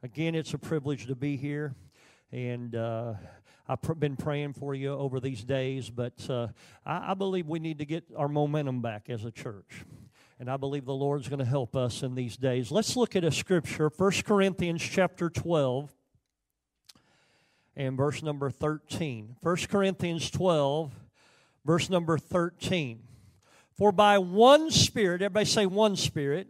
Again, it's a privilege to be here, and I've been praying for you over these days, but I believe we need to get our momentum back as a church, and I believe the Lord's going to help us in these days. Let's look at a scripture, 1 Corinthians chapter 12 and verse number 13. 1 Corinthians 12, verse number 13. For by one Spirit, everybody say one Spirit,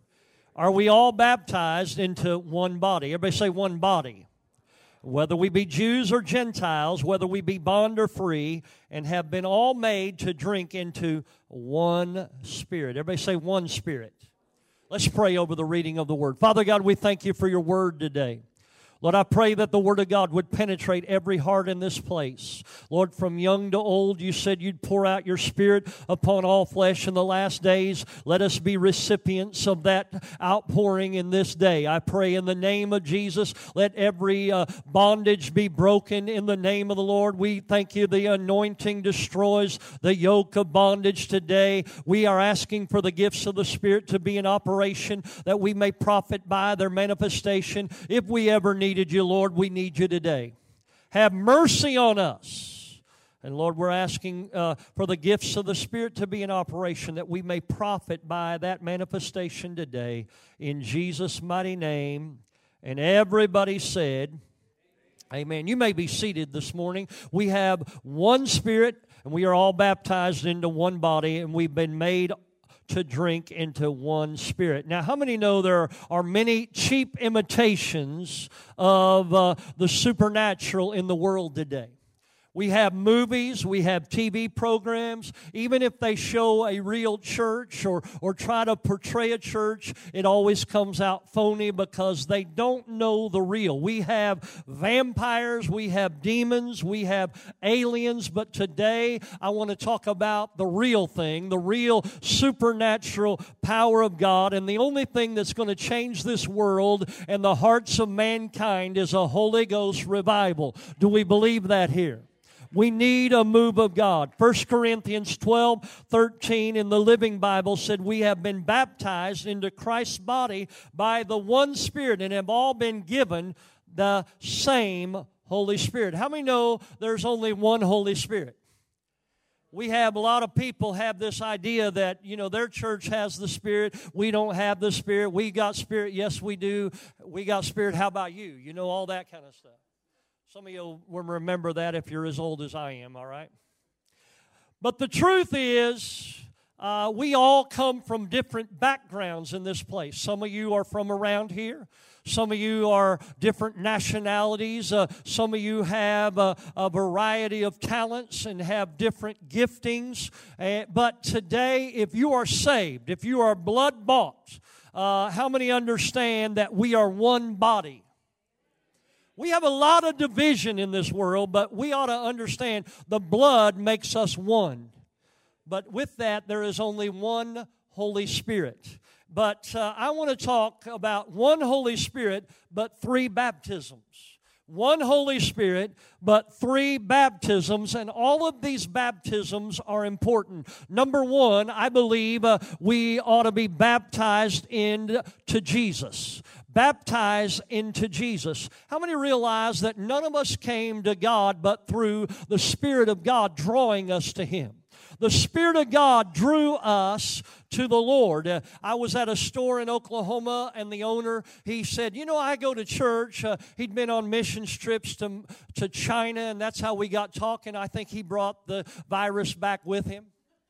are we all baptized into one body? Everybody say one body. Whether we be Jews or Gentiles, whether we be bond or free, and have been all made to drink into one Spirit. Everybody say one Spirit. Let's pray over the reading of the Word. Father God, we thank you for your Word today. Lord, I pray that the Word of God would penetrate every heart in this place. Lord, from young to old, you said you'd pour out your Spirit upon all flesh in the last days. Let us be recipients of that outpouring in this day. I pray in the name of Jesus, let every bondage be broken in the name of the Lord. We thank you the anointing destroys the yoke of bondage today. We are asking for the gifts of the Spirit to be in operation that we may profit by their manifestation. If we ever needed you, Lord, we need you today. Have mercy on us. And Lord, we're asking for the gifts of the Spirit to be in operation that we may profit by that manifestation today. In Jesus' mighty name. And everybody said, amen. You may be seated this morning. We have one Spirit, and we are all baptized into one body, and we've been made to drink into one Spirit. Now, how many know there are many cheap imitations of the supernatural in the world today? We have movies, we have TV programs. Even if they show a real church or try to portray a church, it always comes out phony because they don't know the real. We have vampires, we have demons, we have aliens, but today I want to talk about the real thing, the real supernatural power of God, and the only thing that's going to change this world and the hearts of mankind is a Holy Ghost revival. Do we believe that here? We need a move of God. 1 Corinthians 12:13 in the Living Bible said, we have been baptized into Christ's body by the one Spirit and have all been given the same Holy Spirit. How many know there's only one Holy Spirit? We have a lot of people have this idea that, their church has the Spirit. We don't have the Spirit. We got Spirit. Yes, we do. We got Spirit. How about you? All that kind of stuff. Some of you will remember that if you're as old as I am, all right? But the truth is, we all come from different backgrounds in this place. Some of you are from around here. Some of you are different nationalities. Some of you have a variety of talents and have different giftings. But today, if you are saved, if you are blood-bought, how many understand that we are one body? We have a lot of division in this world, but we ought to understand the blood makes us one. But with that, there is only one Holy Spirit. But I want to talk about one Holy Spirit, but three baptisms. One Holy Spirit, but three baptisms, and all of these baptisms are important. Number one, I believe we ought to be baptized into Jesus. Baptized into Jesus. How many realize that none of us came to God but through the Spirit of God drawing us to Him? The Spirit of God drew us to the Lord. I was at a store in Oklahoma, and the owner, he said, I go to church. He'd been on mission trips to China, and that's how we got talking. I think he brought the virus back with him.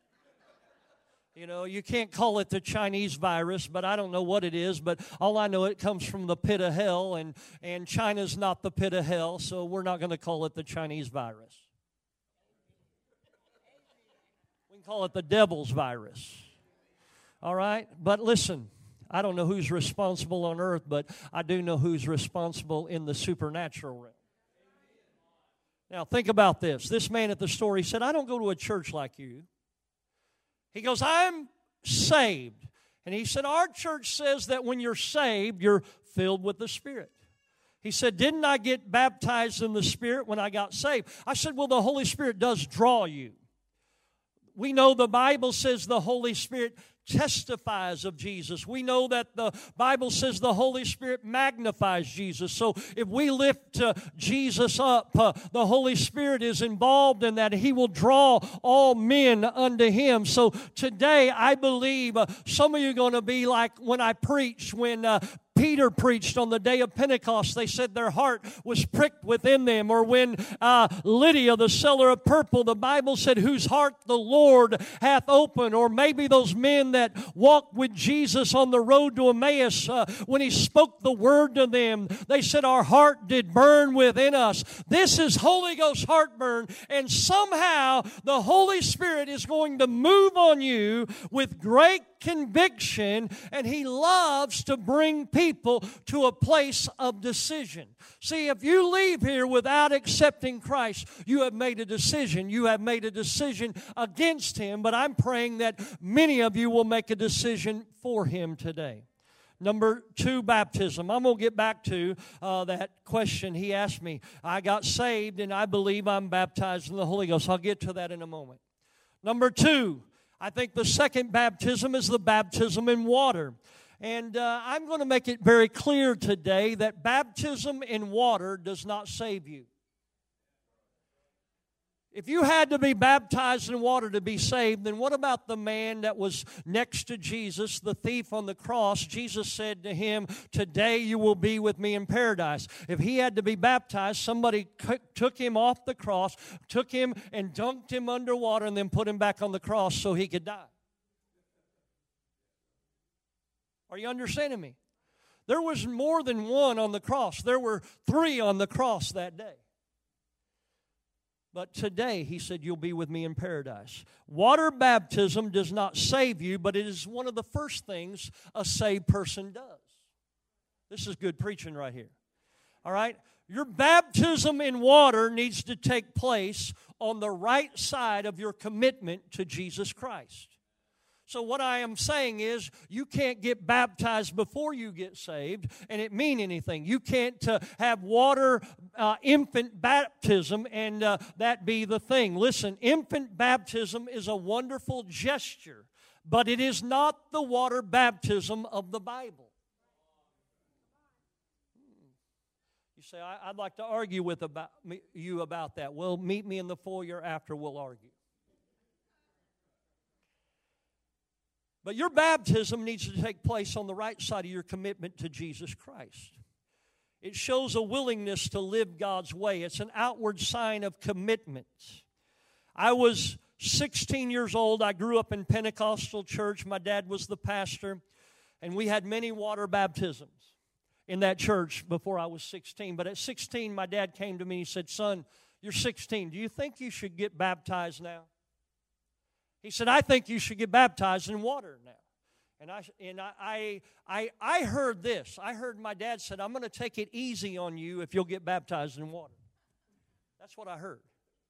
You can't call it the Chinese virus, but I don't know what it is. But all I know, it comes from the pit of hell, and China's not the pit of hell, so we're not going to call it the Chinese virus. We can call it the devil's virus. All right? But listen, I don't know who's responsible on earth, but I do know who's responsible in the supernatural realm. Now, think about this. This man at the store, he said, I don't go to a church like you. He goes, I'm saved. And he said, our church says that when you're saved, you're filled with the Spirit. He said, didn't I get baptized in the Spirit when I got saved? I said, well, the Holy Spirit does draw you. We know the Bible says the Holy Spirit testifies of Jesus. We know that the Bible says the Holy Spirit magnifies Jesus. So if we lift Jesus up, the Holy Spirit is involved in that. He will draw all men unto Him. So today I believe some of you are going to be like when I preached, when Peter preached on the day of Pentecost. They said their heart was pricked within them. Or when Lydia, the seller of purple, the Bible said, whose heart the Lord hath opened. Or maybe those men that walked with Jesus on the road to Emmaus, when He spoke the word to them, they said, our heart did burn within us. This is Holy Ghost heartburn, and somehow the Holy Spirit is going to move on you with great conviction, and He loves to bring people to a place of decision. See, if you leave here without accepting Christ, you have made a decision. You have made a decision against Him, but I'm praying that many of you will make a decision for Him today. Number 2, baptism. I'm going to get back to that question he asked me. I got saved, and I believe I'm baptized in the Holy Ghost. I'll get to that in a moment. Number 2, I think the second baptism is the baptism in water. And I'm going to make it very clear today that baptism in water does not save you. If you had to be baptized in water to be saved, then what about the man that was next to Jesus, the thief on the cross? Jesus said to him, today you will be with me in paradise. If he had to be baptized, somebody took him off the cross, took him and dunked him underwater, and then put him back on the cross so he could die. Are you understanding me? There was more than one on the cross. There were 3 on the cross that day. But today, he said, you'll be with me in paradise. Water baptism does not save you, but it is one of the first things a saved person does. This is good preaching right here. All right? Your baptism in water needs to take place on the right side of your commitment to Jesus Christ. So what I am saying is you can't get baptized before you get saved and it mean anything. You can't have water infant baptism and that be the thing. Listen, infant baptism is a wonderful gesture, but it is not the water baptism of the Bible. You say, I'd like to argue with you about that. Well, meet me in the foyer after we'll argue. But your baptism needs to take place on the right side of your commitment to Jesus Christ. It shows a willingness to live God's way. It's an outward sign of commitment. I was 16 years old. I grew up in Pentecostal church. My dad was the pastor, and we had many water baptisms in that church before I was 16. But at 16, my dad came to me and he said, son, you're 16. Do you think you should get baptized now? He said, I think you should get baptized in water now. And I heard this. I heard my dad said, I'm going to take it easy on you if you'll get baptized in water. That's what I heard.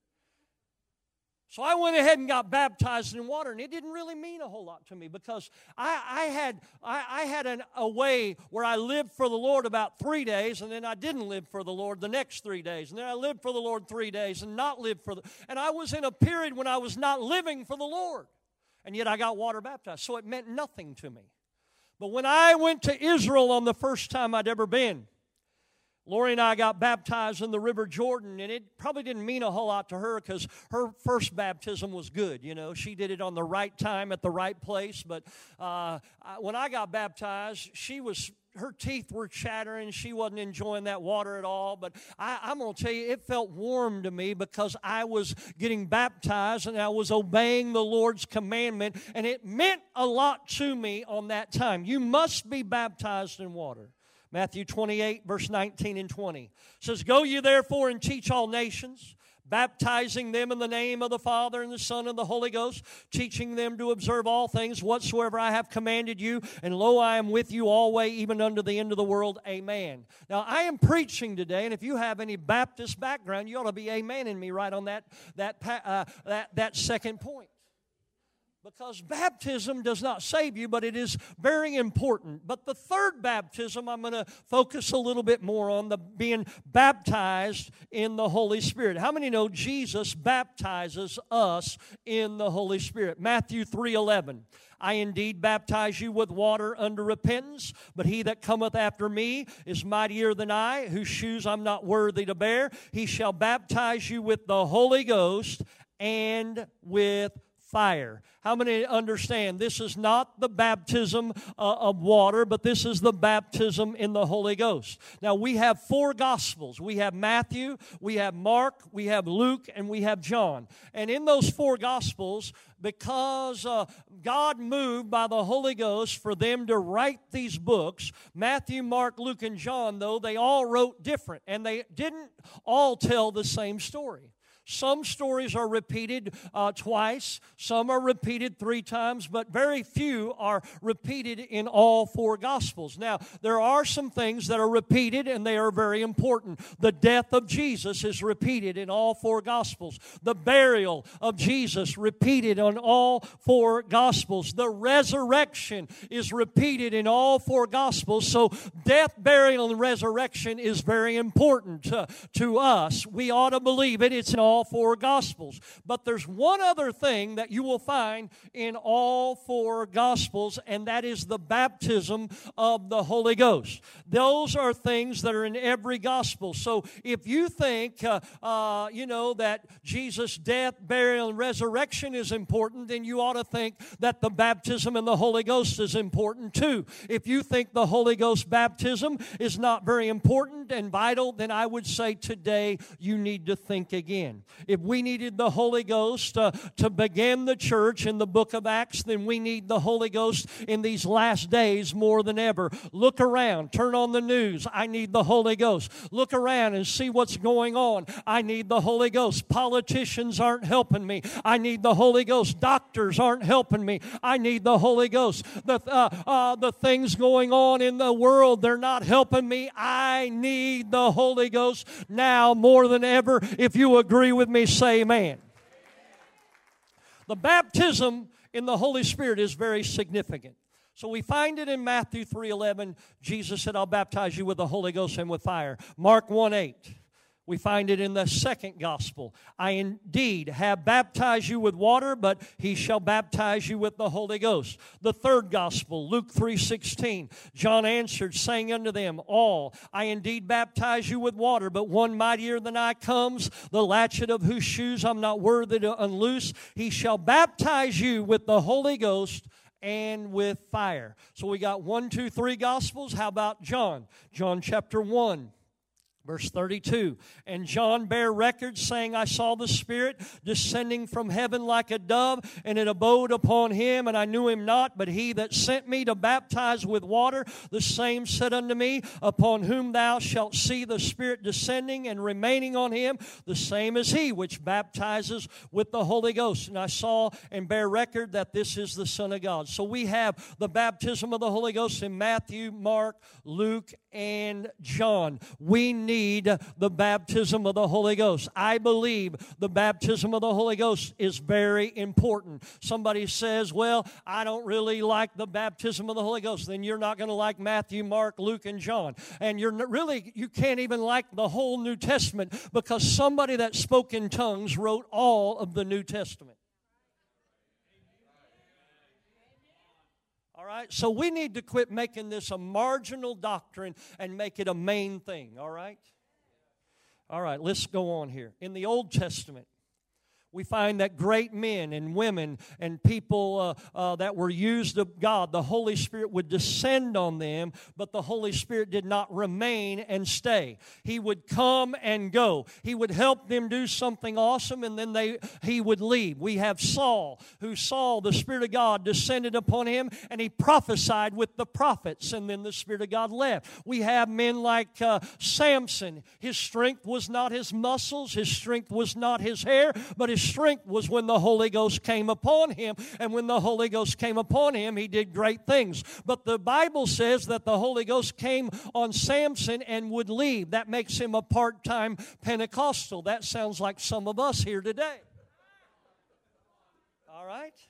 So I went ahead and got baptized in water, and it didn't really mean a whole lot to me because I had a way where I lived for the Lord about 3 days, and then I didn't live for the Lord the next 3 days, and then I lived for the Lord 3 days and not lived for and I was in a period when I was not living for the Lord, and yet I got water baptized, so it meant nothing to me. But when I went to Israel on the first time I'd ever been, Lori and I got baptized in the River Jordan, and it probably didn't mean a whole lot to her because her first baptism was good. You know, she did it on the right time at the right place. But when I got baptized, her teeth were chattering. She wasn't enjoying that water at all. But I'm going to tell you, it felt warm to me because I was getting baptized and I was obeying the Lord's commandment, and it meant a lot to me on that time. You must be baptized in water. Matthew 28, verse 19 and 20 says, go ye therefore and teach all nations, baptizing them in the name of the Father and the Son and the Holy Ghost, teaching them to observe all things whatsoever I have commanded you, and lo, I am with you always, even unto the end of the world. Amen. Now, I am preaching today, and if you have any Baptist background, you ought to be amening me right on that second point. Because baptism does not save you, but it is very important. But the third baptism, I'm going to focus a little bit more on the being baptized in the Holy Spirit. How many know Jesus baptizes us in the Holy Spirit? Matthew 3:11. I indeed baptize you with water unto repentance, but he that cometh after me is mightier than I, whose shoes I'm not worthy to bear. He shall baptize you with the Holy Ghost and with fire. How many understand this is not the baptism of water, but this is the baptism in the Holy Ghost? Now, we have 4 Gospels. We have Matthew, we have Mark, we have Luke, and we have John. And in those 4 Gospels, because God moved by the Holy Ghost for them to write these books, Matthew, Mark, Luke, and John, though, they all wrote different, and they didn't all tell the same story. Some stories are repeated twice, some are repeated 3 times, but very few are repeated in all 4 Gospels. Now, there are some things that are repeated, and they are very important. The death of Jesus is repeated in all 4 Gospels. The burial of Jesus repeated on all 4 Gospels. The resurrection is repeated in all 4 Gospels. So death, burial, and resurrection is very important to us. We ought to believe it. It's in all 4 Gospels. But there's one other thing that you will find in all 4 Gospels, and that is the baptism of the Holy Ghost. Those are things that are in every Gospel. So if you think, that Jesus' death, burial, and resurrection is important, then you ought to think that the baptism in the Holy Ghost is important too. If you think the Holy Ghost baptism is not very important and vital, then I would say today you need to think again. If we needed the Holy Ghost to begin the church in the book of Acts, then we need the Holy Ghost in these last days more than ever. Look around. Turn on the news. I need the Holy Ghost. Look around and see what's going on. I need the Holy Ghost. Politicians aren't helping me. I need the Holy Ghost. Doctors aren't helping me. I need the Holy Ghost. The things going on in the world, they're not helping me. I need the Holy Ghost now more than ever. If you agree with me, say amen. The baptism in the Holy Spirit is very significant. So we find it in Matthew 3:11. Jesus said, I'll baptize you with the Holy Ghost and with fire. Mark 1:8. We find it in the second gospel. I indeed have baptized you with water, but he shall baptize you with the Holy Ghost. The third gospel, Luke 3:16. John answered, saying unto them all, I indeed baptize you with water, but one mightier than I comes, the latchet of whose shoes I'm not worthy to unloose. He shall baptize you with the Holy Ghost and with fire. So we got 1, 2, 3 gospels. How about John? John chapter 1. Verse 32, and John bare record, saying, I saw the Spirit descending from heaven like a dove, and it abode upon him, and I knew him not, but he that sent me to baptize with water, the same said unto me, upon whom thou shalt see the Spirit descending and remaining on him, the same is he which baptizes with the Holy Ghost. And I saw and bear record that this is the Son of God. So we have the baptism of the Holy Ghost in Matthew, Mark, Luke, and John. We need the baptism of the Holy Ghost. I believe the baptism of the Holy Ghost is very important. Somebody says, well, I don't really like the baptism of the Holy Ghost. Then you're not going to like Matthew, Mark, Luke, and John. And you can't even like the whole New Testament, because somebody that spoke in tongues wrote all of the New Testament. All right, so we need to quit making this a marginal doctrine and make it a main thing, all right? All right, let's go on here. In the Old Testament, we find that great men and women and people that were used of God, the Holy Spirit would descend on them, but the Holy Spirit did not remain and stay. He would come and go. He would help them do something awesome, and then he would leave. We have Saul, who saw the Spirit of God descended upon him, and he prophesied with the prophets, and then the Spirit of God left. We have men like Samson. His strength was not his muscles. His strength was not his hair, but his strength was when the Holy Ghost came upon him. And when the Holy Ghost came upon him, he did great things. But the Bible says that the Holy Ghost came on Samson and would leave. That makes him a part-time Pentecostal. That sounds like some of us here today. All right?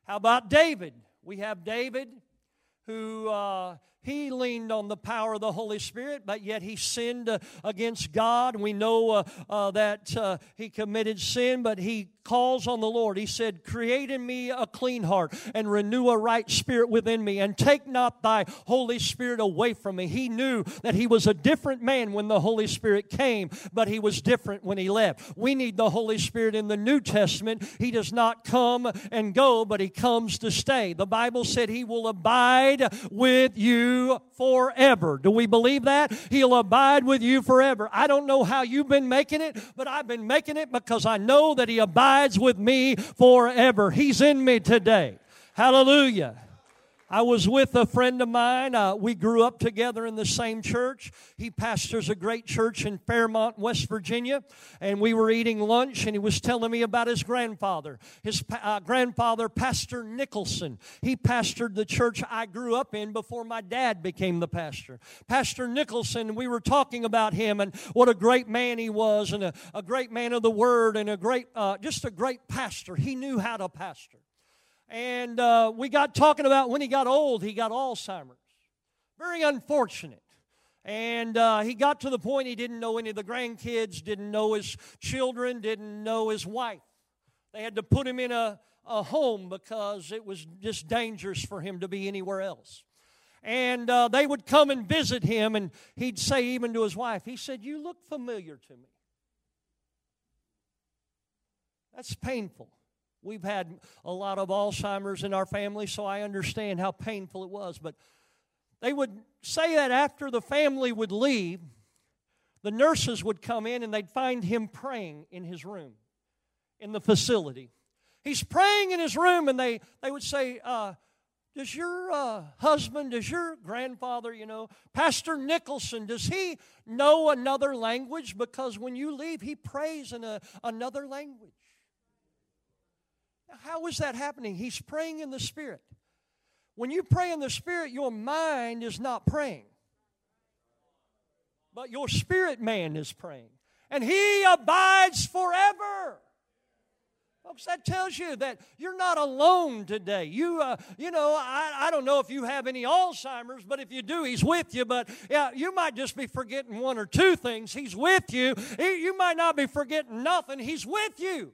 How about David? We have David who he leaned on the power of the Holy Spirit, but yet he sinned against God. We know that he committed sin, but he calls on the Lord. He said, "Create in me a clean heart and renew a right spirit within me, and take not thy Holy Spirit away from me." He knew that he was a different man when the Holy Spirit came, but he was different when he left. We need the Holy Spirit in the New Testament. He does not come and go, but he comes to stay. The Bible said he will abide with you forever. Do we believe that? He'll abide with you forever. I don't know how you've been making it, but I've been making it because I know that he abides with me forever. He's in me today. Hallelujah. I was with a friend of mine. We grew up together in the same church. He pastors a great church in Fairmont, West Virginia. And we were eating lunch, and he was telling me about his grandfather. His grandfather, Pastor Nicholson. He pastored the church I grew up in before my dad became the pastor. Pastor Nicholson, we were talking about him and what a great man he was, and a great man of the Word, and just a great pastor. He knew how to pastor. And we got talking about when he got old, he got Alzheimer's. Very unfortunate. And he got to the point he didn't know any of the grandkids, didn't know his children, didn't know his wife. They had to put him in a home because it was just dangerous for him to be anywhere else. And they would come and visit him, and he'd say even to his wife, he said, "You look familiar to me." That's painful. We've had a lot of Alzheimer's in our family, so I understand how painful it was. But they would say that after the family would leave, the nurses would come in and they'd find him praying in his room in the facility. He's praying in his room, and they would say, "Does your husband, does your grandfather, Pastor Nicholson, does he know another language? Because when you leave, he prays in another language." How is that happening? He's praying in the Spirit. When you pray in the Spirit, your mind is not praying, but your spirit man is praying. And he abides forever. Folks, that tells you that you're not alone today. I don't know if you have any Alzheimer's, but if you do, he's with you. But yeah, you might just be forgetting one or two things. He's with you. You might not be forgetting nothing. He's with you.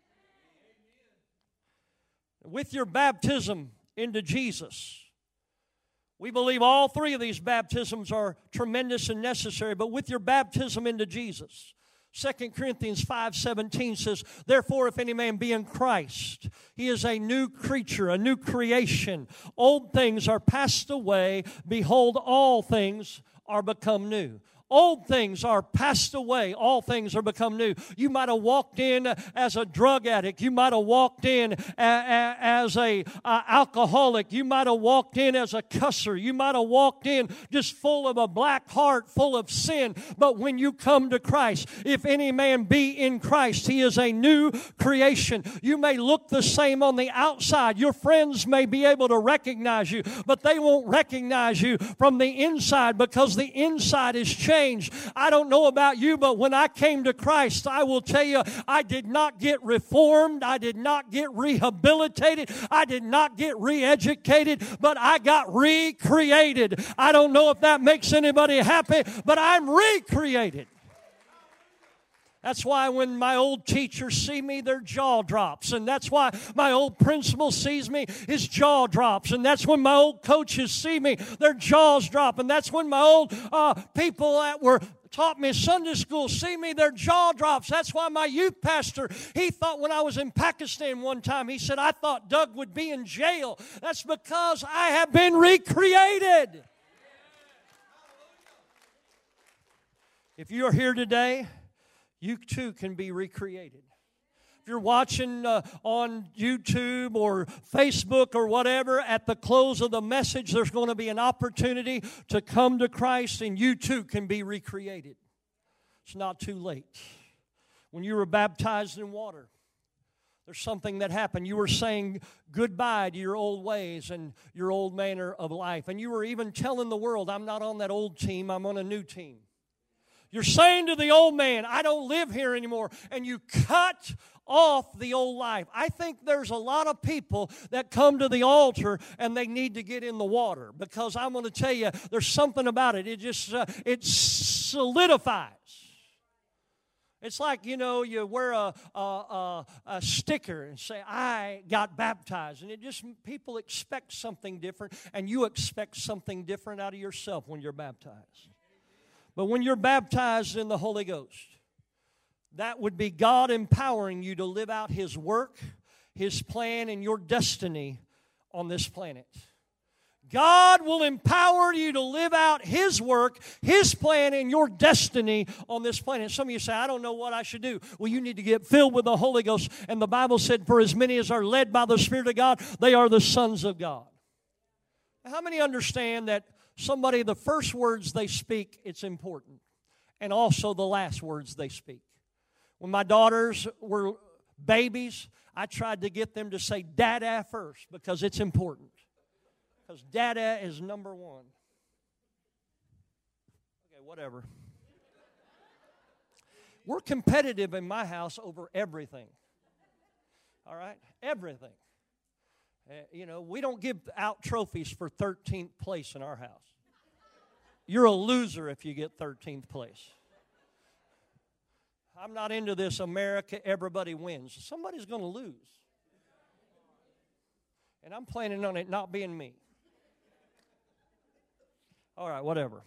With your baptism into Jesus. We believe all three of these baptisms are tremendous and necessary, but with your baptism into Jesus. 2 Corinthians 5:17 says, "Therefore, if any man be in Christ, he is a new creature, a new creation. Old things are passed away. Behold, all things are become new." Old things are passed away. All things are become new. You might have walked in as a drug addict. You might have walked in as a alcoholic. You might have walked in as a cusser. You might have walked in just full of a black heart, full of sin. But when you come to Christ, if any man be in Christ, he is a new creation. You may look the same on the outside. Your friends may be able to recognize you, but they won't recognize you from the inside because the inside is changed. I don't know about you, but when I came to Christ, I will tell you, I did not get reformed. I did not get rehabilitated. I did not get re-educated, but I got recreated. I don't know if that makes anybody happy, but I'm recreated. That's why when my old teachers see me, their jaw drops. And that's why my old principal sees me, his jaw drops. And that's when my old coaches see me, their jaws drop. And that's when my old people that were taught me Sunday school see me, their jaw drops. That's why my youth pastor, he thought when I was in Pakistan one time, he said, "I thought Doug would be in jail." That's because I have been recreated. If you're here today, you too can be recreated. If you're watching on YouTube or Facebook or whatever, at the close of the message, there's going to be an opportunity to come to Christ, and you too can be recreated. It's not too late. When you were baptized in water, there's something that happened. You were saying goodbye to your old ways and your old manner of life. And you were even telling the world, "I'm not on that old team, I'm on a new team." You're saying to the old man, I don't live here anymore. And you cut off the old life. I think there's a lot of people that come to the altar and they need to get in the water, because I'm going to tell you, there's something about it. It just, it solidifies. It's like, you wear a sticker and say, I got baptized. And it just, people expect something different, and you expect something different out of yourself when you're baptized. But when you're baptized in the Holy Ghost, that would be God empowering you to live out His work, His plan, and your destiny on this planet. God will empower you to live out His work, His plan, and your destiny on this planet. Some of you say, I don't know what I should do. Well, you need to get filled with the Holy Ghost. And the Bible said, for as many as are led by the Spirit of God, they are the sons of God. Now, how many understand that somebody, the first words they speak, it's important, and also the last words they speak? When my daughters were babies, I tried to get them to say Dada first, because it's important. Because Dada is number one. Okay, whatever. We're competitive in my house over everything. All right? Everything. We don't give out trophies for 13th place in our house. You're a loser if you get 13th place. I'm not into this America, everybody wins. Somebody's going to lose. And I'm planning on it not being me. All right, whatever.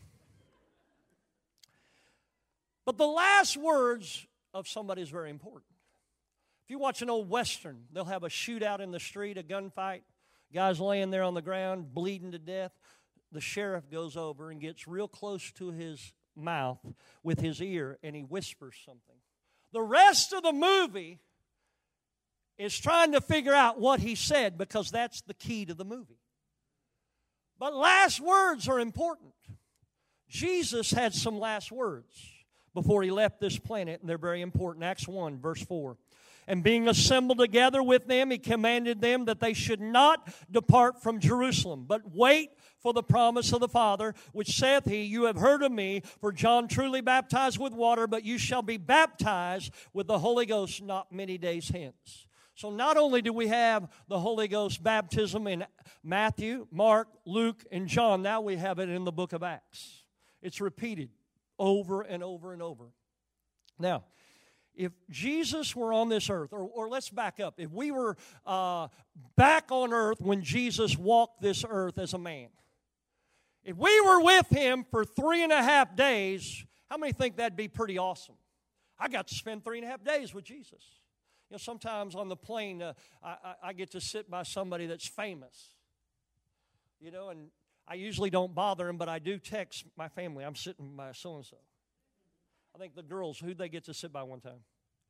But the last words of somebody is very important. If you watch an old Western, they'll have a shootout in the street, a gunfight. Guy's laying there on the ground, bleeding to death. The sheriff goes over and gets real close to his mouth with his ear, and he whispers something. The rest of the movie is trying to figure out what he said, because that's the key to the movie. But last words are important. Jesus had some last words before He left this planet, and they're very important. Acts 1, verse 4. And being assembled together with them, He commanded them that they should not depart from Jerusalem, but wait for the promise of the Father, which saith He, You have heard of me, for John truly baptized with water, but you shall be baptized with the Holy Ghost not many days hence. So not only do we have the Holy Ghost baptism in Matthew, Mark, Luke, and John, now we have it in the book of Acts. It's repeated over and over and over. Now, if Jesus were on this earth, or let's back up. If we were back on earth when Jesus walked this earth as a man, if we were with Him for 3.5 days, how many think that'd be pretty awesome? I got to spend 3.5 days with Jesus. Sometimes on the plane, I get to sit by somebody that's famous. And I usually don't bother them, but I do text my family, I'm sitting by so-and-so. I think the girls, who'd they get to sit by one time?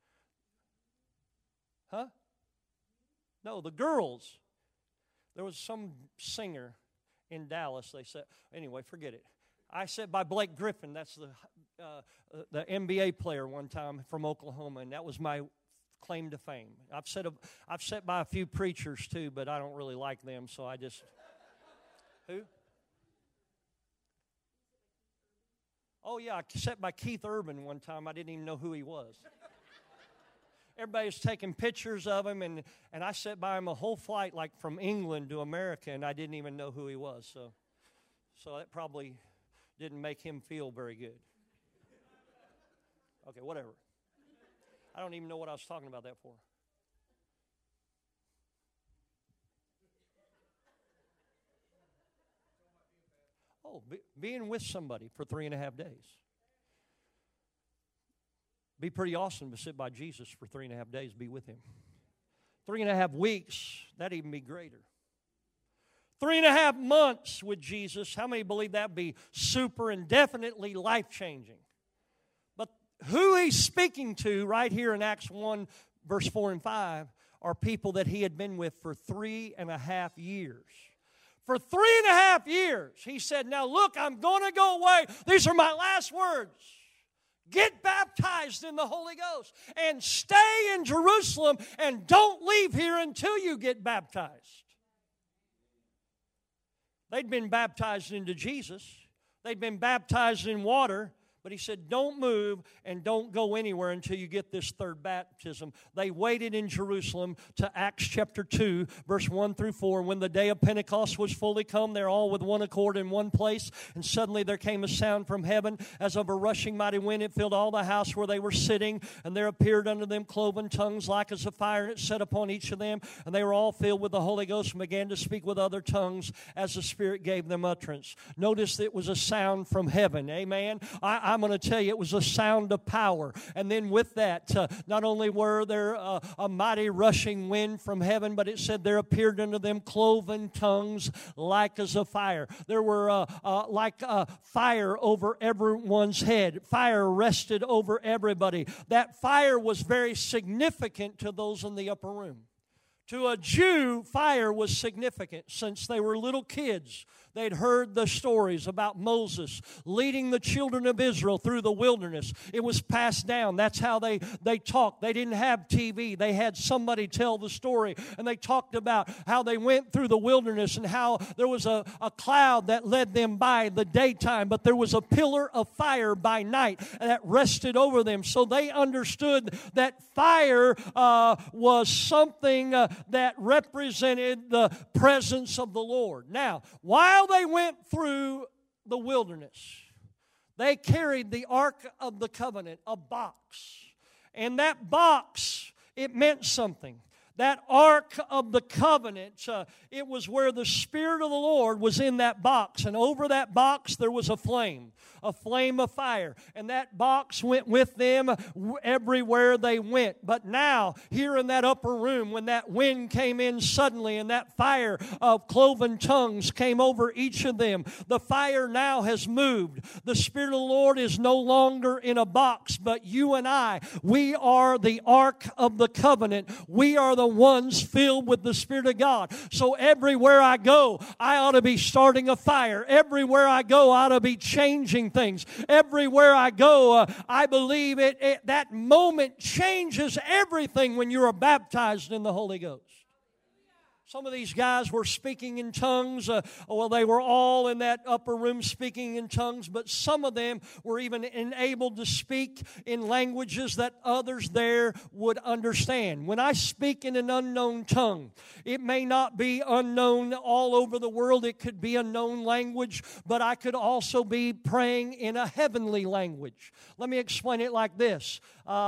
Huh? No, the girls. There was some singer in Dallas, they said. Anyway, forget it. I sat by Blake Griffin. That's the NBA player one time from Oklahoma, and that was my claim to fame. I've sat by a few preachers too, but I don't really like them, so I just... Who? Oh, yeah, I sat by Keith Urban one time. I didn't even know who he was. Everybody was taking pictures of him, and I sat by him a whole flight, like from England to America, and I didn't even know who he was. So that probably didn't make him feel very good. Okay, whatever. I don't even know what I was talking about that for. Oh, being with somebody for 3.5 days. Be pretty awesome to sit by Jesus for 3.5 days, be with Him. 3.5 weeks, that'd even be greater. 3.5 months with Jesus, how many believe that'd be super and definitely life-changing? But who He's speaking to right here in Acts 1, verse 4 and 5, are people that He had been with for 3.5 years. For 3.5 years, He said, now look, I'm going to go away. These are my last words. Get baptized in the Holy Ghost and stay in Jerusalem and don't leave here until you get baptized. They'd been baptized into Jesus. They'd been baptized in water, but But he said, don't move and don't go anywhere until you get this third baptism. They waited in Jerusalem to Acts chapter 2, verse 1 through 4. When the day of Pentecost was fully come, they're all with one accord in one place. And suddenly there came a sound from heaven as of a rushing mighty wind. It filled all the house where they were sitting. And there appeared unto them cloven tongues like as a fire, and it set upon each of them. And they were all filled with the Holy Ghost and began to speak with other tongues as the Spirit gave them utterance. Notice it was a sound from heaven. Amen. I'm going to tell you, it was a sound of power. And then with that, not only were there a mighty rushing wind from heaven, but it said there appeared unto them cloven tongues like as a fire. There were like fire over everyone's head. Fire rested over everybody. That fire was very significant to those in the upper room. To a Jew, fire was significant. Since they were little kids, they'd heard the stories about Moses leading the children of Israel through the wilderness. It was passed down. That's how they talked. They didn't have TV. They had somebody tell the story. And they talked about how they went through the wilderness and how there was a cloud that led them by the daytime, but there was a pillar of fire by night that rested over them. So they understood that fire was something that represented the presence of the Lord. Now, while they went through the wilderness, they carried the Ark of the Covenant, a box. And that box, it meant something. That Ark of the Covenant, it was where the Spirit of the Lord was in that box. And over that box there was a flame of fire. And that box went with them everywhere they went. But now, here in that upper room, when that wind came in suddenly and that fire of cloven tongues came over each of them, the fire now has moved. The Spirit of the Lord is no longer in a box, but you and I, we are the Ark of the Covenant. We are the ones filled with the Spirit of God. So everywhere I go, I ought to be starting a fire. Everywhere I go, I ought to be changing things. Everywhere I go, I believe that moment changes everything when you are baptized in the Holy Ghost. Some of these guys were speaking in tongues. They were all in that upper room speaking in tongues, but some of them were even enabled to speak in languages that others there would understand. When I speak in an unknown tongue, it may not be unknown all over the world. It could be a known language, but I could also be praying in a language. Let me explain it like this.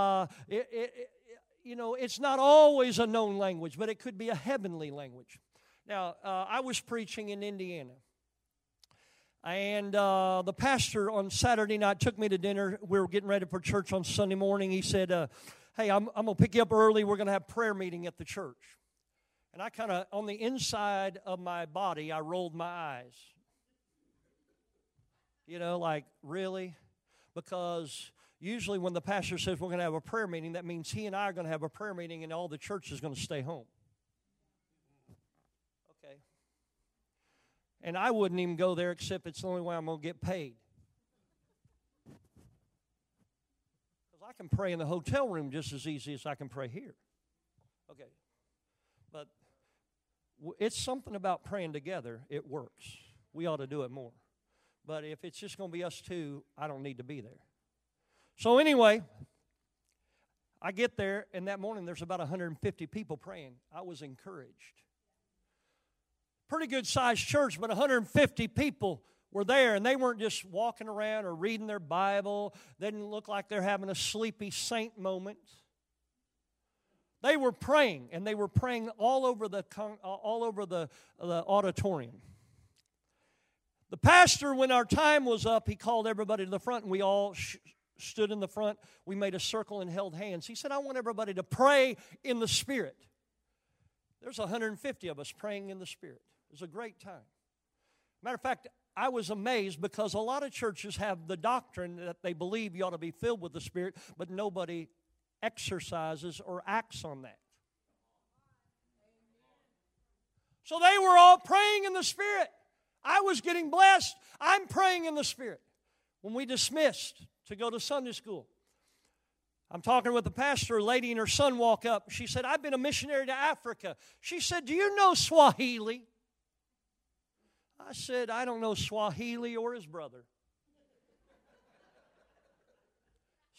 It's not always a known language, but it could be a heavenly language. Now, I was preaching in Indiana, and the pastor on Saturday night took me to dinner. We were getting ready for church on Sunday morning. He said, hey, I'm going to pick you up early. We're going to have prayer meeting at the church. And I kind of, on the inside of my body, I rolled my eyes. Like, really? Because usually when the pastor says we're going to have a prayer meeting, that means he and I are going to have a prayer meeting and all the church is going to stay home. Okay. And I wouldn't even go there except it's the only way I'm going to get paid. Because I can pray in the hotel room just as easy as I can pray here. Okay. But it's something about praying together. It works. We ought to do it more. But if it's just going to be us two, I don't need to be there. So anyway, I get there, and that morning there's about 150 people praying. I was encouraged. Pretty good-sized church, but 150 people were there, and they weren't just walking around or reading their Bible. They didn't look like they're having a sleepy saint moment. They were praying, and they were praying all over the auditorium. The pastor, when our time was up, he called everybody to the front, and we all stood in the front. We made a circle and held hands. He said, I want everybody to pray in the Spirit. There's 150 of us praying in the Spirit. It was a great time. Matter of fact, I was amazed because a lot of churches have the doctrine that they believe you ought to be filled with the Spirit, but nobody exercises or acts on that. So they were all praying in the Spirit. I was getting blessed. I'm praying in the Spirit. When we dismissed to go to Sunday school, I'm talking with the pastor. A lady and her son walk up. She said, I've been a missionary to Africa. She said, do you know Swahili? I said, I don't know Swahili or his brother.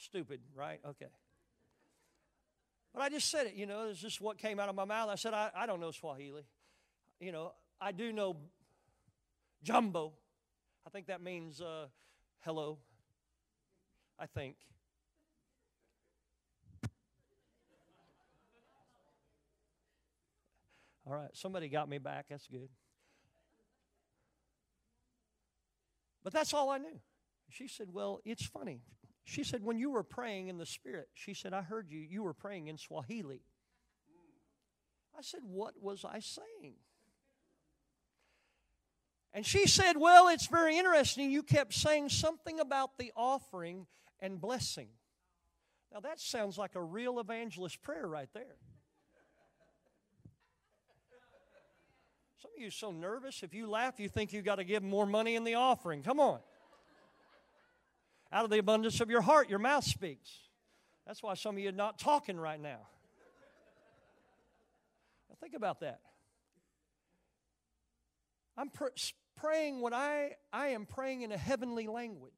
Stupid, right? Okay. But I just said it, it's just what came out of my mouth. I said, I don't know Swahili. I do know Jambo. I think that means hello. I think. All right, somebody got me back. That's good. But that's all I knew. She said, well, it's funny. She said, when you were praying in the Spirit, she said, I heard you were praying in Swahili. I said, what was I saying? And she said, well, it's very interesting. You kept saying something about the offering and blessing. Now, that sounds like a real evangelist prayer right there. Some of you are so nervous. If you laugh, you think you've got to give more money in the offering. Come on. Out of the abundance of your heart, your mouth speaks. That's why some of you are not talking right now. Now think about that. I'm praying what I am praying in a heavenly language.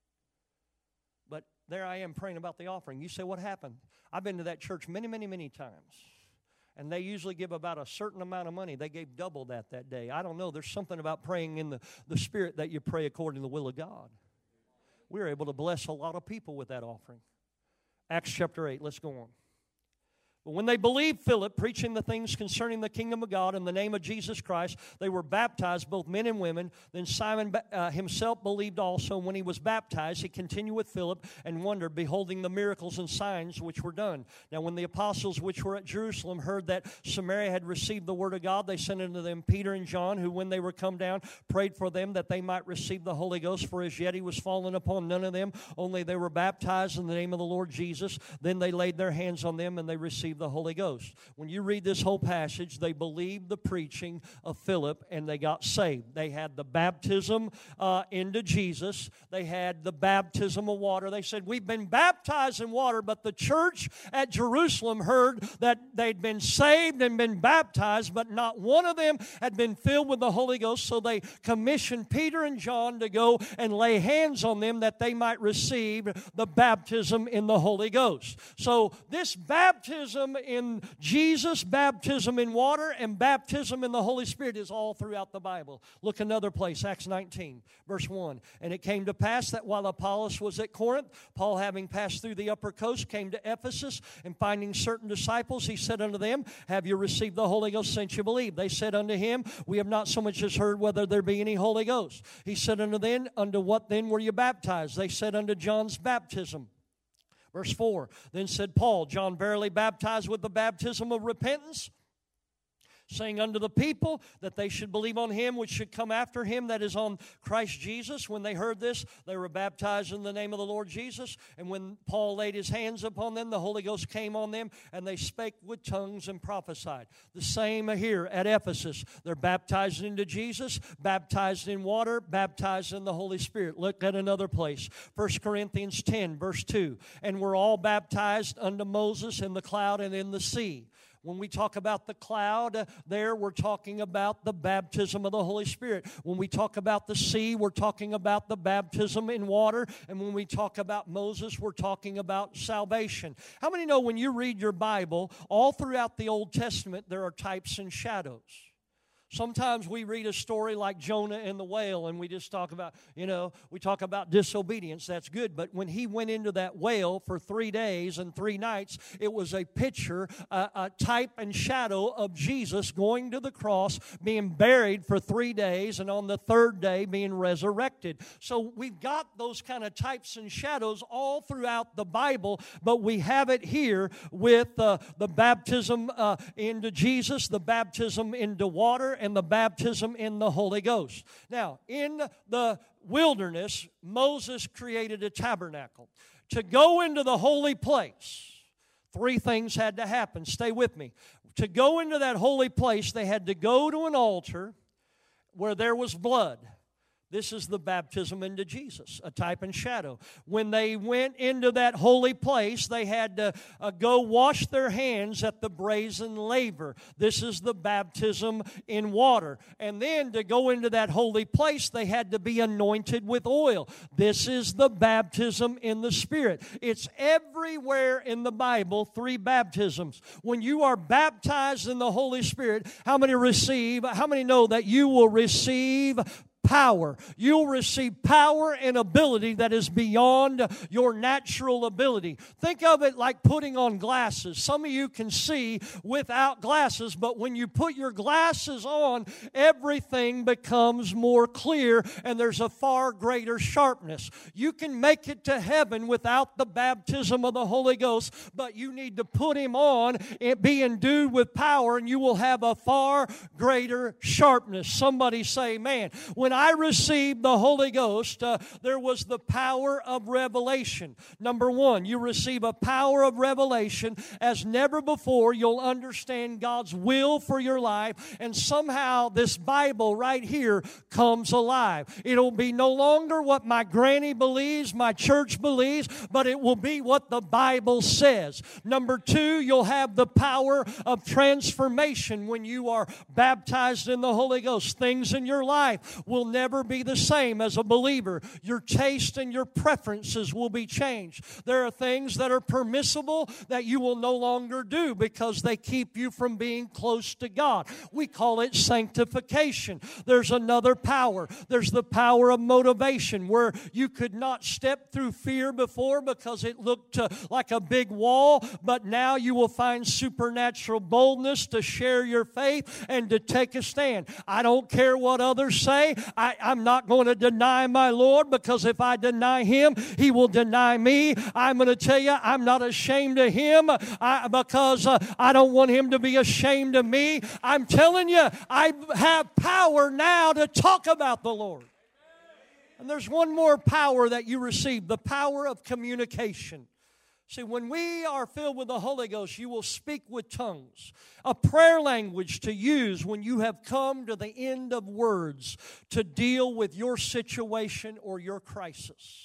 But there I am praying about the offering. You say, what happened? I've been to that church many, many, many times. And they usually give about a certain amount of money. They gave double that day. I don't know. There's something about praying in the Spirit that you pray according to the will of God. We were able to bless a lot of people with that offering. Acts chapter 8. Let's go on. But when they believed Philip preaching the things concerning the kingdom of God in the name of Jesus Christ, they were baptized, both men and women. Then Simon himself believed also. And when he was baptized, he continued with Philip and wondered, beholding the miracles and signs which were done. Now when the apostles which were at Jerusalem heard that Samaria had received the word of God, they sent unto them Peter and John, who when they were come down, prayed for them that they might receive the Holy Ghost. For as yet he was fallen upon none of them, only they were baptized in the name of the Lord Jesus. Then they laid their hands on them, and they received the Holy Ghost. When you read this whole passage, they believed the preaching of Philip, and they got saved. They had the baptism into Jesus. They had the baptism of water. They said, we've been baptized in water, but the church at Jerusalem heard that they'd been saved and been baptized, but not one of them had been filled with the Holy Ghost, so they commissioned Peter and John to go and lay hands on them that they might receive the baptism in the Holy Ghost. So this baptism in Jesus, baptism in water, and baptism in the Holy Spirit is all throughout the Bible. Look another place, Acts 19, verse 1. And it came to pass that while Apollos was at Corinth, Paul, having passed through the upper coast, came to Ephesus, and finding certain disciples, he said unto them, have you received the Holy Ghost since you believe? They said unto him, we have not so much as heard whether there be any Holy Ghost. He said unto them, unto what then were you baptized? They said, unto John's baptism. Verse 4, then said Paul, John verily baptized with the baptism of repentance, saying unto the people that they should believe on him which should come after him, that is on Christ Jesus. When they heard this, they were baptized in the name of the Lord Jesus. And when Paul laid his hands upon them, the Holy Ghost came on them, and they spake with tongues and prophesied. The same here at Ephesus. They're baptized into Jesus, baptized in water, baptized in the Holy Spirit. Look at another place. 1 Corinthians 10, verse 2. And we're all baptized unto Moses in the cloud and in the sea. When we talk about the cloud there, we're talking about the baptism of the Holy Spirit. When we talk about the sea, we're talking about the baptism in water. And when we talk about Moses, we're talking about salvation. How many know when you read your Bible, all throughout the Old Testament, there are types and shadows? Sometimes we read a story like Jonah and the whale, and we just talk about, we talk about disobedience. That's good. But when he went into that whale for 3 days and 3 nights, it was a picture, a type and shadow of Jesus going to the cross, being buried for 3 days, and on the 3rd day being resurrected. So we've got those kind of types and shadows all throughout the Bible, but we have it here with the baptism into Jesus, the baptism into water, and the baptism in the Holy Ghost. Now, in the wilderness, Moses created a tabernacle. To go into the holy place, 3 things had to happen. Stay with me. To go into that holy place, they had to go to an altar where there was blood. This is the baptism into Jesus, a type and shadow. When they went into that holy place, they had to go wash their hands at the brazen laver. This is the baptism in water. And then to go into that holy place, they had to be anointed with oil. This is the baptism in the Spirit. It's everywhere in the Bible, 3 baptisms. When you are baptized in the Holy Spirit, how many know that you will receive power? You'll receive power and ability that is beyond your natural ability. Think of it like putting on glasses. Some of you can see without glasses, but when you put your glasses on, everything becomes more clear and there's a far greater sharpness. You can make it to heaven without the baptism of the Holy Ghost, but you need to put Him on and be endued with power, and you will have a far greater sharpness. Somebody say, man, when I received the Holy Ghost, there was the power of revelation. Number 1, you receive a power of revelation as never before. You'll understand God's will for your life, and somehow this Bible right here comes alive. It'll be no longer what my granny believes, my church believes, but it will be what the Bible says. Number 2, you'll have the power of transformation when you are baptized in the Holy Ghost. Things in your life will never be the same as a believer. Your taste and your preferences will be changed. There are things that are permissible that you will no longer do because they keep you from being close to God. We call it sanctification. There's another power. There's the power of motivation, where you could not step through fear before because it looked like a big wall, but now you will find supernatural boldness to share your faith and to take a stand. I don't care what others say. I'm not going to deny my Lord, because if I deny Him, He will deny me. I'm going to tell you, I'm not ashamed of Him because I don't want Him to be ashamed of me. I'm telling you, I have power now to talk about the Lord. And there's one more power that you receive, the power of communication. See, when we are filled with the Holy Ghost, you will speak with tongues, a prayer language to use when you have come to the end of words to deal with your situation or your crisis.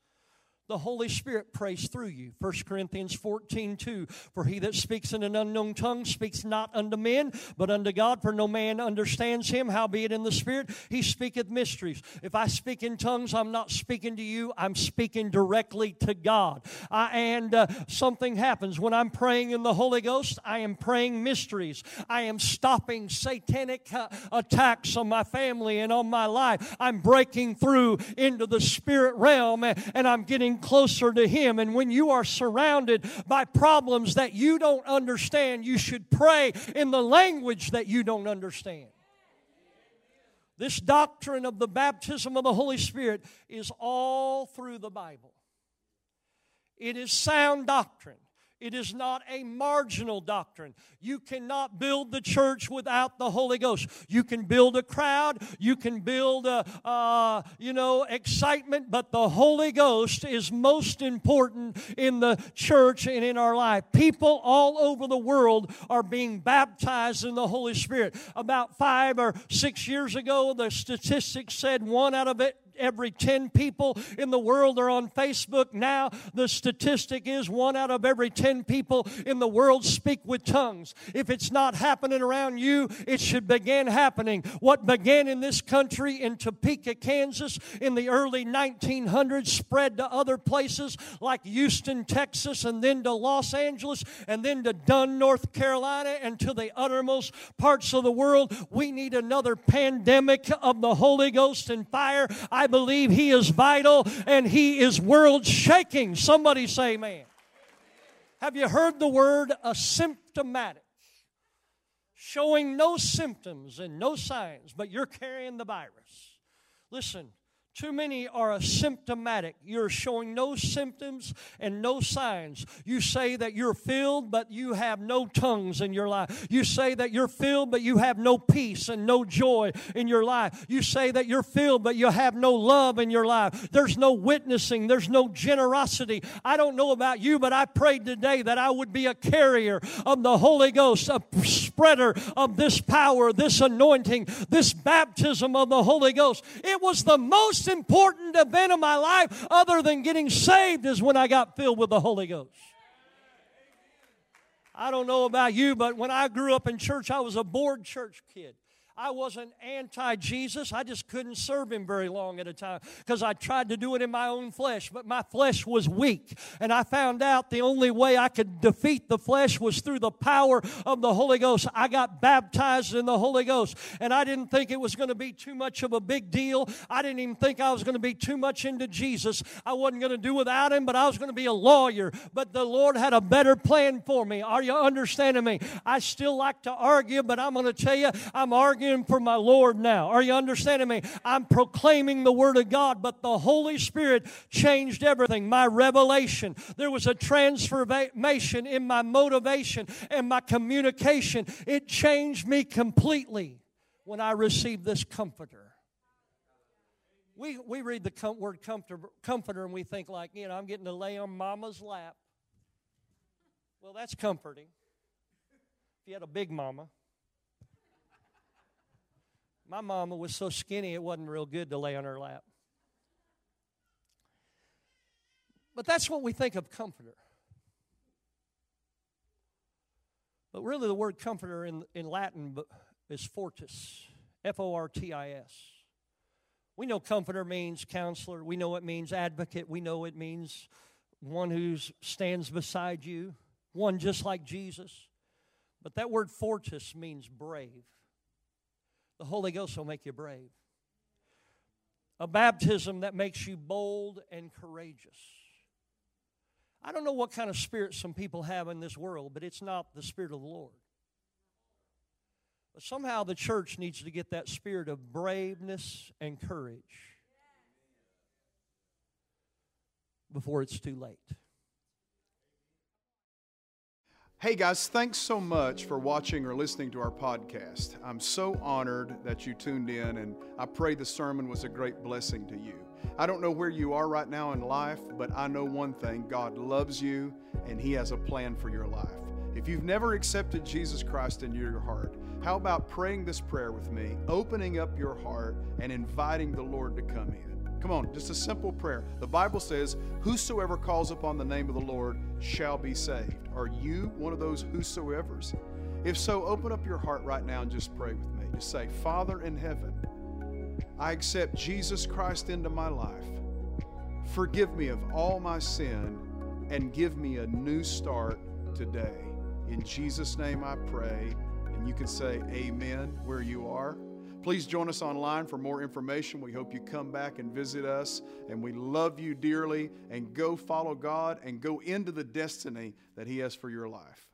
The Holy Spirit prays through you. 1 Corinthians 14:2, for he that speaks in an unknown tongue speaks not unto men, but unto God, for no man understands him. Howbeit in the Spirit he speaketh mysteries. If I speak in tongues, I'm not speaking to you. I'm speaking directly to God. Something happens. When I'm praying in the Holy Ghost, I am praying mysteries. I am stopping satanic attacks on my family and on my life. I'm breaking through into the spirit realm, and I'm getting closer to Him. And when you are surrounded by problems that you don't understand, you should pray in the language that you don't understand. This doctrine of the baptism of the Holy Spirit is all through the Bible. It is sound doctrine. It is not a marginal doctrine. You cannot build the church without the Holy Ghost. You can build a crowd. You can build excitement. But the Holy Ghost is most important in the church and in our life. People all over the world are being baptized in the Holy Spirit. About 5 or 6 years ago, the statistics said 1 out of every 10 people in the world are on Facebook. Now the statistic is 1 out of every 10 people in the world speak with tongues. If it's not happening around you, it should begin happening. What began in this country in Topeka, Kansas in the early 1900s spread to other places like Houston, Texas, and then to Los Angeles, and then to Dunn, North Carolina, and to the uttermost parts of the world. We need another pandemic of the Holy Ghost and fire. I believe He is vital and He is world-shaking. Somebody say amen. Have you heard the word asymptomatic? Showing no symptoms and no signs, but you're carrying the virus. Listen, Too many are asymptomatic. You're showing no symptoms and no signs. You say that you're filled, but you have no tongues in your life. You say that you're filled, but you have no peace and no joy in your life. You say that you're filled, but you have no love in your life. There's no witnessing. There's no generosity. I don't know about you, but I prayed today that I would be a carrier of the Holy Ghost, a spreader of this power, this anointing, this baptism of the Holy Ghost. It was the most important event of my life other than getting saved is when I got filled with the Holy Ghost. I don't know about you, but when I grew up in church, I was a bored church kid. I wasn't anti-Jesus. I just couldn't serve Him very long at a time because I tried to do it in my own flesh, but my flesh was weak. And I found out the only way I could defeat the flesh was through the power of the Holy Ghost. I got baptized in the Holy Ghost, and I didn't think it was going to be too much of a big deal. I didn't even think I was going to be too much into Jesus. I wasn't going to do without Him, but I was going to be a lawyer. But the Lord had a better plan for me. Are you understanding me? I still like to argue, but I'm going to tell you, I'm arguing for my Lord now. Are you understanding me? I'm proclaiming the Word of God, but the Holy Spirit changed everything. My revelation. There was a transformation in my motivation and my communication. It changed me completely when I received this Comforter. We read the word comforter and we think like, I'm getting to lay on Mama's lap. Well, that's comforting. If you had a big mama. My mama was so skinny it wasn't real good to lay on her lap. But that's what we think of comforter. But really the word comforter in Latin is fortis, F-O-R-T-I-S. We know comforter means counselor. We know it means advocate. We know it means one who stands beside you, one just like Jesus. But that word fortis means brave. The Holy Ghost will make you brave. A baptism that makes you bold and courageous. I don't know what kind of spirit some people have in this world, but it's not the Spirit of the Lord. But somehow the church needs to get that spirit of braveness and courage before it's too late. Hey guys, thanks so much for watching or listening to our podcast. I'm so honored that you tuned in, and I pray the sermon was a great blessing to you. I don't know where you are right now in life, but I know one thing: God loves you and He has a plan for your life. If you've never accepted Jesus Christ into your heart, how about praying this prayer with me, opening up your heart and inviting the Lord to come in? Come on, just a simple prayer. The Bible says, whosoever calls upon the name of the Lord shall be saved. Are you one of those whosoevers? If so, open up your heart right now and just pray with me. Just say, Father in heaven, I accept Jesus Christ into my life. Forgive me of all my sin and give me a new start today. In Jesus' name I pray. And you can say amen where you are. Please join us online for more information. We hope you come back and visit us. And we love you dearly. And go follow God and go into the destiny that He has for your life.